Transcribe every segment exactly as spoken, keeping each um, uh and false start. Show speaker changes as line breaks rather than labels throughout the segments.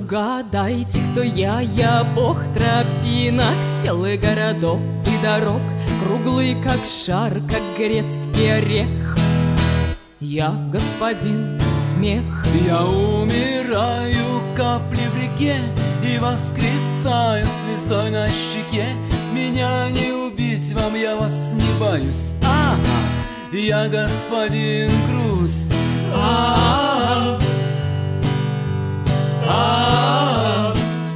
угадайте, кто я, я бог тропинок, сел и городов и дорог, круглый как шар, как грецкий орех. Я господин смех.
Я умираю, капли в реке, и воскресаю слезой на щеке. Меня не убить вам, я вас не боюсь. Ага, я господин грусть. А-а-а. А-а-а.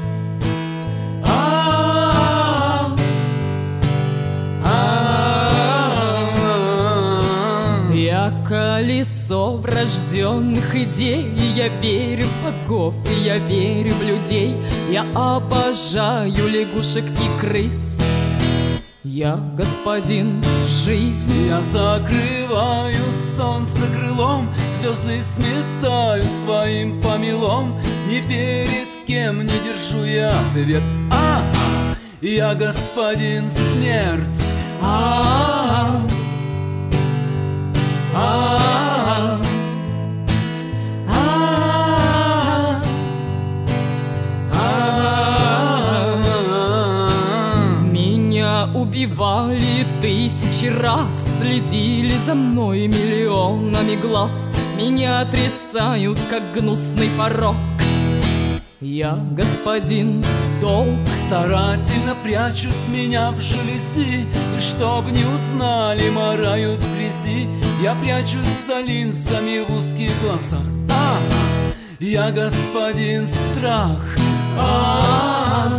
А-а-а.
Я колесо врожденных идей, я верю в богов, и я верю в людей. Я обожаю лягушек и крыс. Я господин жизнь.
Я закрываю солнце крылом, звезды сметаю своим помелом. Ни перед кем не держу я ответ. Ага, я господин смерть. А-а-а. А-а-а.
Убивали тысячи раз, следили за мной миллионами глаз. Меня отрицают, как гнусный порок. Я господин долг.
Старательно прячут меня в желези, и чтоб не узнали, марают в грязи. Я прячусь за линзами в узких глазах. Ага, я господин страх. А-а-а.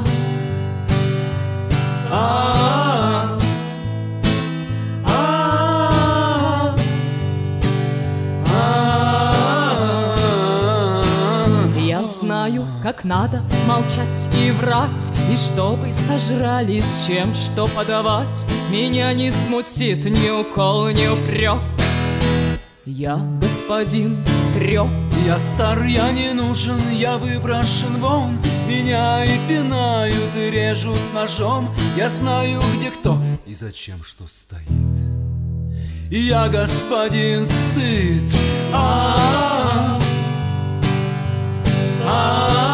А-а-а. А-а-а. А-а-а.
Я знаю, как надо молчать и врать, и чтобы сожрали, с чем что подавать. Меня не смутит ни укол, ни упрек. Я господин трёп.
Я стар, я не нужен, я выброшен вон. Меня и пинают, и режут ножом. Я знаю, где кто и зачем что стоит. И я господин стыд. А-а-а. А-а-а.